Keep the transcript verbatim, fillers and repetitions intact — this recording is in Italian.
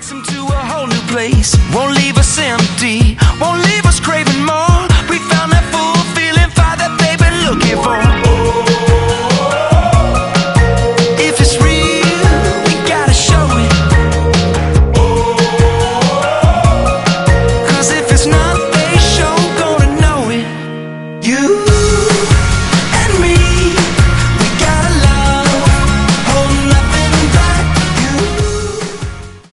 Takes them to a whole new place, won't leave us empty.